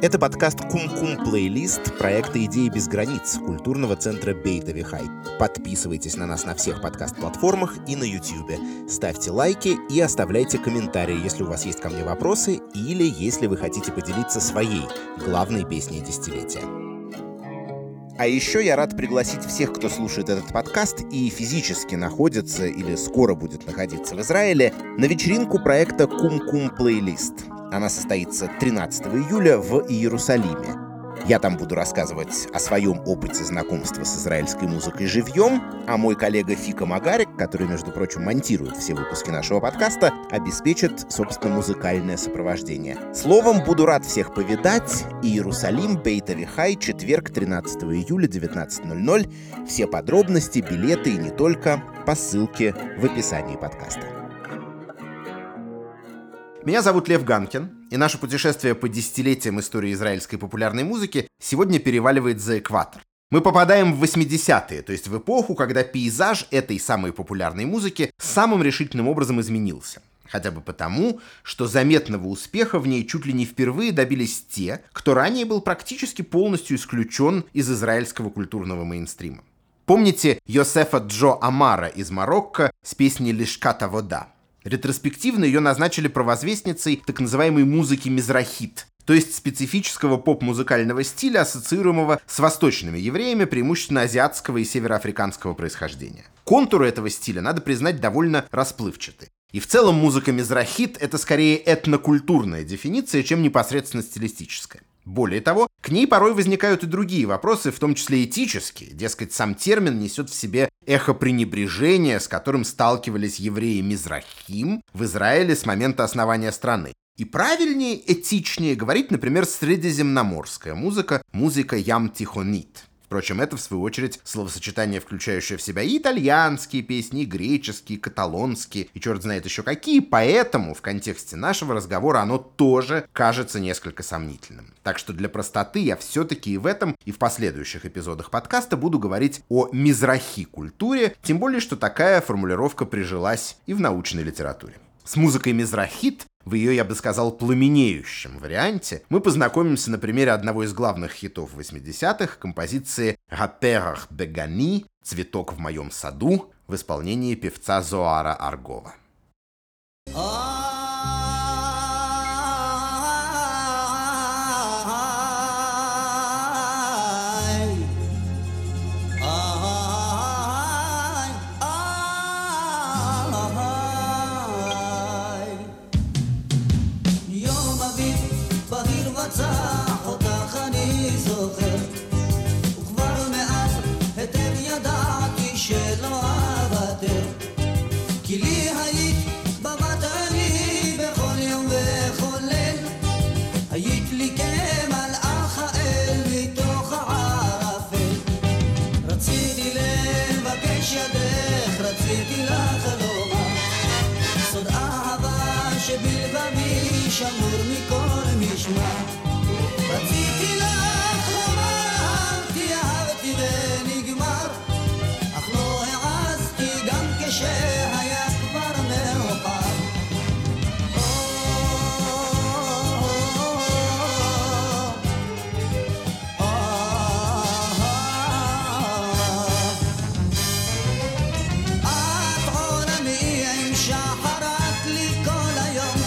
Это подкаст «Кум-Кум Плейлист» проекта «Идеи без границ» культурного центра Бейт-Авихай. Подписывайтесь на нас на всех подкаст-платформах и на YouTube. Ставьте лайки и оставляйте комментарии, если у вас есть ко мне вопросы или если вы хотите поделиться своей главной песней десятилетия. А еще я рад пригласить всех, кто слушает этот подкаст и физически находится или скоро будет находиться в Израиле, на вечеринку проекта «Кум-Кум Плейлист». Она состоится 13 июля в Иерусалиме. Я там буду рассказывать о своем опыте знакомства с израильской музыкой живьем, а мой коллега Фика Магарик, который, между прочим, монтирует все выпуски нашего подкаста, обеспечит, собственно, музыкальное сопровождение. Словом, буду рад всех повидать. Иерусалим, Бейт-Авихай, четверг, 13 июля, 19:00. Все подробности, билеты и не только по ссылке в описании подкаста. Меня зовут Лев Ганкин, и наше путешествие по десятилетиям истории израильской популярной музыки сегодня переваливает за экватор. Мы попадаем в 80-е, то есть в эпоху, когда пейзаж этой самой популярной музыки самым решительным образом изменился. Хотя бы потому, что заметного успеха в ней чуть ли не впервые добились те, кто ранее был практически полностью исключен из израильского культурного мейнстрима. Помните Йосефа Джо Амара из Марокко с песней «Лишката вода»? Ретроспективно ее назначили провозвестницей так называемой музыки мизрахит, то есть специфического поп-музыкального стиля, ассоциируемого с восточными евреями, преимущественно азиатского и североафриканского происхождения. Контуры этого стиля, надо признать, довольно расплывчаты. И в целом музыка мизрахит — это скорее этнокультурная дефиниция, чем непосредственно стилистическая. Более того, к ней порой возникают и другие вопросы, в том числе этические. Дескать, сам термин несет в себе эхо пренебрежения, с которым сталкивались евреи Мизрахим в Израиле с момента основания страны. И правильнее, этичнее говорить, например, средиземноморская музыка ям-тихонит. Впрочем, это, в свою очередь, словосочетание, включающее в себя и итальянские песни, и греческие, и каталонские, и черт знает еще какие, поэтому в контексте нашего разговора оно тоже кажется несколько сомнительным. Так что для простоты я все-таки и в этом, и в последующих эпизодах подкаста буду говорить о мизрахи-культуре, тем более, что такая формулировка прижилась и в научной литературе. С музыкой мизрахит, в ее, я бы сказал, пламенеющем варианте, мы познакомимся на примере одного из главных хитов 80-х, композиции «Хаперах Бегани» «Цветок в моем саду» в исполнении певца Зоара Аргова. שמור מכל משמע רציתי לך לומר כי אהבתי ונגמר אך לא העזתי גם כשהיה כבר מאוחר את עולמי עם שחרת לי כל היום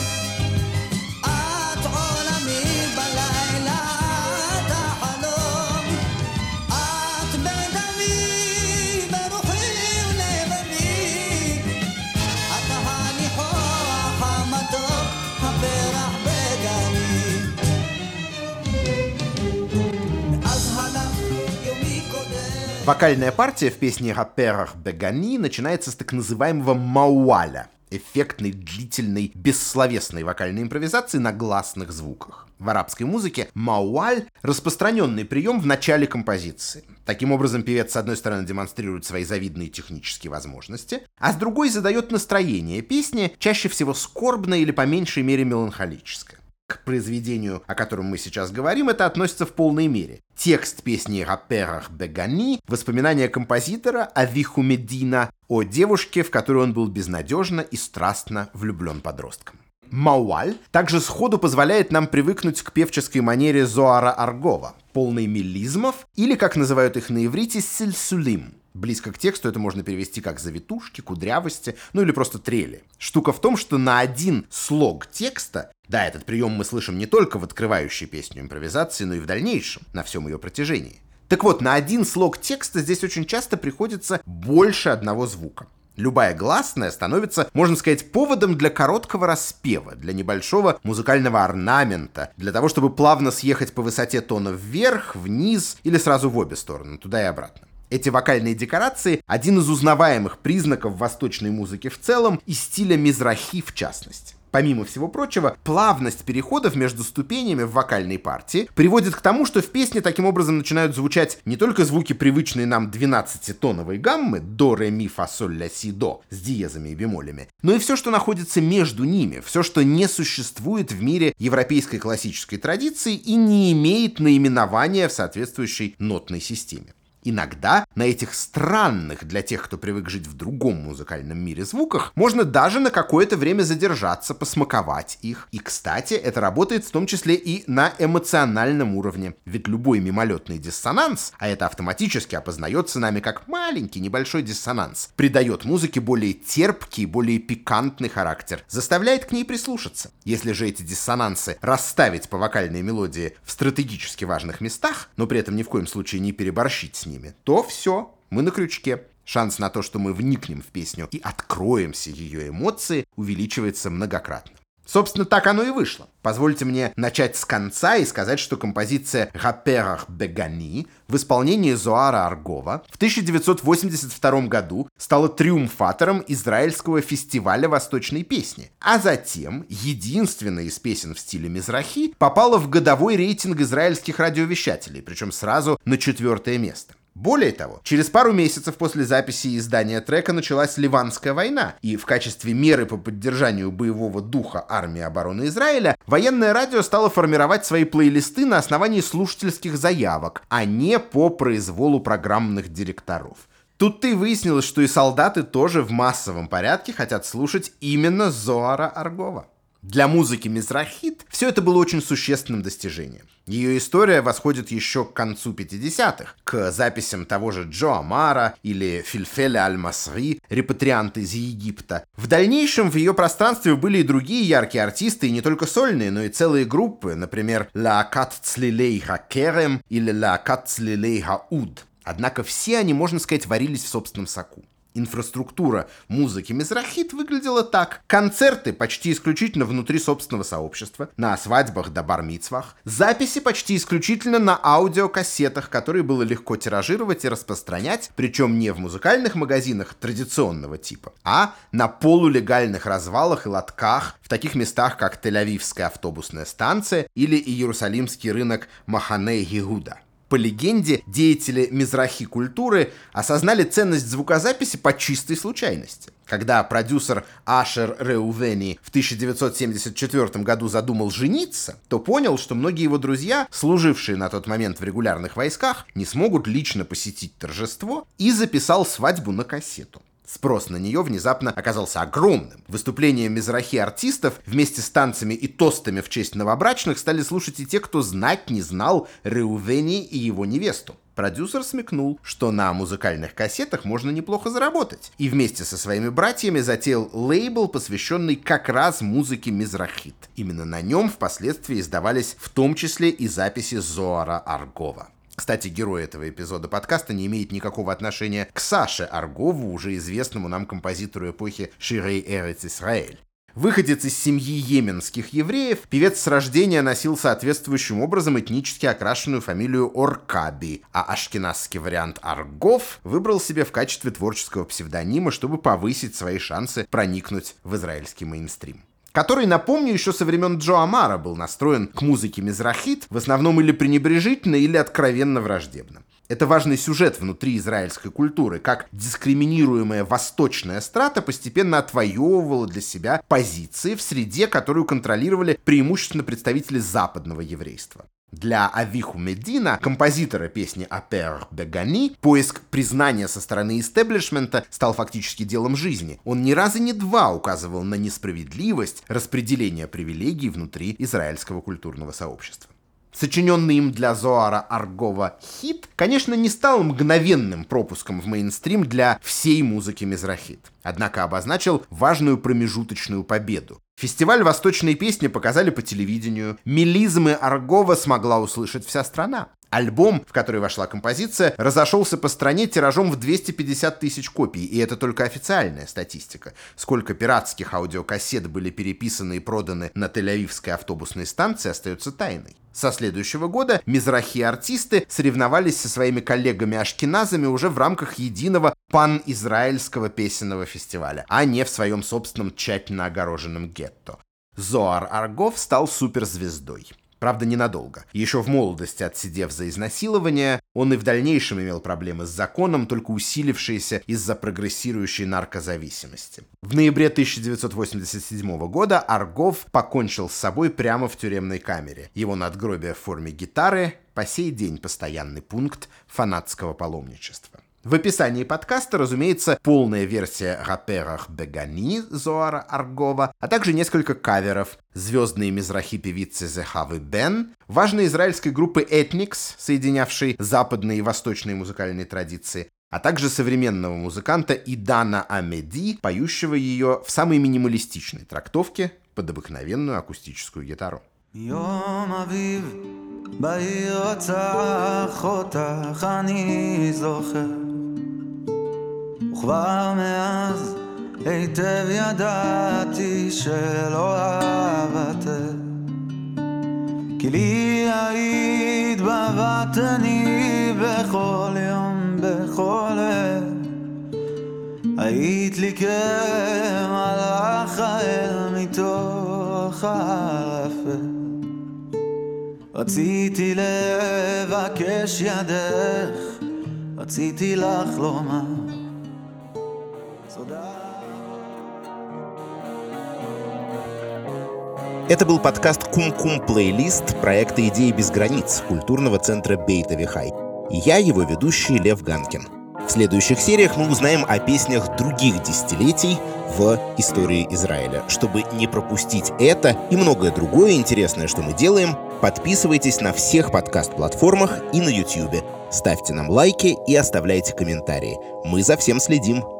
Вокальная партия в песне «Хаперах Бегани» начинается с так называемого мауаля — эффектной, длительной, бессловесной вокальной импровизации на гласных звуках. В арабской музыке мауаль — распространенный прием в начале композиции. Таким образом, певец, с одной стороны, демонстрирует свои завидные технические возможности, а с другой задает настроение песни, чаще всего скорбное или по меньшей мере меланхолическое. К произведению, о котором мы сейчас говорим, это относится в полной мере. Текст песни «Хаперах Бегани» — воспоминания композитора Авиху Медина о девушке, в которую он был безнадежно и страстно влюблен подростком. Мауаль также сходу позволяет нам привыкнуть к певческой манере Зоара Аргова, полной мелизмов, или, как называют их на иврите, сильсулим. Близко к тексту это можно перевести как завитушки, кудрявости, ну или просто трели. Штука в том, что на один слог текста, да, этот прием мы слышим не только в открывающей песню импровизации, но и в дальнейшем, на всем ее протяжении. Так вот, на один слог текста здесь очень часто приходится больше одного звука. Любая гласная становится, можно сказать, поводом для короткого распева, для небольшого музыкального орнамента, для того, чтобы плавно съехать по высоте тона вверх, вниз или сразу в обе стороны, туда и обратно. Эти вокальные декорации – один из узнаваемых признаков восточной музыки в целом и стиля мизрахи в частности. Помимо всего прочего, плавность переходов между ступенями в вокальной партии приводит к тому, что в песне таким образом начинают звучать не только звуки привычной нам 12-тоновой гаммы до, ре, ми, фа, соль, ля, си, до с диезами и бемолями, но и все, что находится между ними, все, что не существует в мире европейской классической традиции и не имеет наименования в соответствующей нотной системе. Иногда на этих странных для тех, кто привык жить в другом музыкальном мире звуках, можно даже на какое-то время задержаться, посмаковать их. И, кстати, это работает в том числе и на эмоциональном уровне. Ведь любой мимолетный диссонанс, а это автоматически опознается нами как маленький небольшой диссонанс, придает музыке более терпкий, более пикантный характер, заставляет к ней прислушаться. Если же эти диссонансы расставить по вокальной мелодии в стратегически важных местах, но при этом ни в коем случае не переборщить с ними, то все, мы на крючке. Шанс на то, что мы вникнем в песню и откроемся ее эмоции, увеличивается многократно. Собственно, так оно и вышло. Позвольте мне начать с конца и сказать, что композиция «Раперах Бегани» в исполнении Зоара Аргова в 1982 году стала триумфатором Израильского фестиваля восточной песни, а затем единственная из песен в стиле мизрахи попала в годовой рейтинг израильских радиовещателей, причем сразу на 4-е место. Более того, через пару месяцев после записи и издания трека началась Ливанская война, и в качестве меры по поддержанию боевого духа армии обороны Израиля военное радио стало формировать свои плейлисты на основании слушательских заявок, а не по произволу программных директоров. Тут-то и выяснилось, что и солдаты тоже в массовом порядке хотят слушать именно Зоара Аргова. Для музыки мизрахит все это было очень существенным достижением. Ее история восходит еще к концу 50-х, к записям того же Джо Амара или Фильфеля Аль-Масри, репатрианта из Египта. В дальнейшем в ее пространстве были и другие яркие артисты, и не только сольные, но и целые группы, например, «Ла Кат Цлилейха Керем» или «Ла Кат Цлилейха Уд». Однако все они, можно сказать, варились в собственном соку. Инфраструктура музыки мизрахит выглядела так. Концерты почти исключительно внутри собственного сообщества, на свадьбах да бар-мицвах. Записи почти исключительно на аудиокассетах, которые было легко тиражировать и распространять, причем не в музыкальных магазинах традиционного типа, а на полулегальных развалах и лотках в таких местах, как Тель-Авивская автобусная станция или иерусалимский рынок Махане-Егуда. По легенде, деятели мизрахи культуры осознали ценность звукозаписи по чистой случайности. Когда продюсер Ашер Реувени в 1974 году задумал жениться, то понял, что многие его друзья, служившие на тот момент в регулярных войсках, не смогут лично посетить торжество, и записал свадьбу на кассету. Спрос на нее внезапно оказался огромным. Выступления мизрахи-артистов вместе с танцами и тостами в честь новобрачных стали слушать и те, кто знать не знал Реувени и его невесту. Продюсер смекнул, что на музыкальных кассетах можно неплохо заработать, и вместе со своими братьями затеял лейбл, посвященный как раз музыке мизрахит. Именно на нем впоследствии издавались в том числе и записи Зоара Аргова. Кстати, герой этого эпизода подкаста не имеет никакого отношения к Саше Аргову, уже известному нам композитору эпохи Ширей Эрец Исраэль. Выходец из семьи йеменских евреев, певец с рождения носил соответствующим образом этнически окрашенную фамилию Оркаби, а ашкеназский вариант Аргов выбрал себе в качестве творческого псевдонима, чтобы повысить свои шансы проникнуть в израильский мейнстрим. Который, напомню, еще со времен Джо Амара был настроен к музыке мизрахит, в основном или пренебрежительно, или откровенно враждебно. Это важный сюжет внутри израильской культуры, как дискриминируемая восточная страта постепенно отвоевывала для себя позиции в среде, которую контролировали преимущественно представители западного еврейства. Для Авиху Медина, композитора песни «Апер Бегани», поиск признания со стороны истеблишмента стал фактически делом жизни. Он ни разу не два указывал на несправедливость распределения привилегий внутри израильского культурного сообщества. Сочиненный им для Зоара Аргова хит, конечно, не стал мгновенным пропуском в мейнстрим для всей музыки мизрахит, однако обозначил важную промежуточную победу. Фестиваль «Восточные песни» показали по телевидению, мелизмы Аргова смогла услышать вся страна. Альбом, в который вошла композиция, разошелся по стране тиражом в 250 тысяч копий, и это только официальная статистика. Сколько пиратских аудиокассет были переписаны и проданы на Тель-Авивской автобусной станции, остается тайной. Со следующего года мизрахи-артисты соревновались со своими коллегами-ашкеназами уже в рамках единого пан-израильского песенного фестиваля, а не в своем собственном тщательно огороженном гетто. Зоар Аргов стал суперзвездой. Правда, ненадолго. Еще в молодости, отсидев за изнасилование, он и в дальнейшем имел проблемы с законом, только усилившиеся из-за прогрессирующей наркозависимости. В ноябре 1987 года Аргов покончил с собой прямо в тюремной камере. Его надгробие в форме гитары по сей день постоянный пункт фанатского паломничества. В описании подкаста, разумеется, полная версия «Раперах Бегани» Зоара Аргова, а также несколько каверов: звездные мизрахи-певицы Зехавы Бен, важной израильской группы Ethnix, соединявшей западные и восточные музыкальные традиции, а также современного музыканта Идана Амеди, поющего ее в самой минималистичной трактовке под обыкновенную акустическую гитару. יום אביב בעיר רצח אותך אני זוכר וכבר מאז היטב ידעתי שלא אוהבתך כי לי היית בבטני בכל יום בכל היית לי כמלאך האל מתוך הערפל רציתי לבקש ידך, רציתי לך לומר תודה. Это был подкаст «Кум-Кум Плейлист» проекта «Идеи без границ» культурного центра Бейт Авихай. И я, его ведущий, Лев Ганкин. В следующих сериях мы узнаем о песнях других десятилетий в истории Израиля. Чтобы не пропустить это и многое другое интересное, что мы делаем, подписывайтесь на всех подкаст-платформах и на YouTube. Ставьте нам лайки и оставляйте комментарии. Мы за всем следим.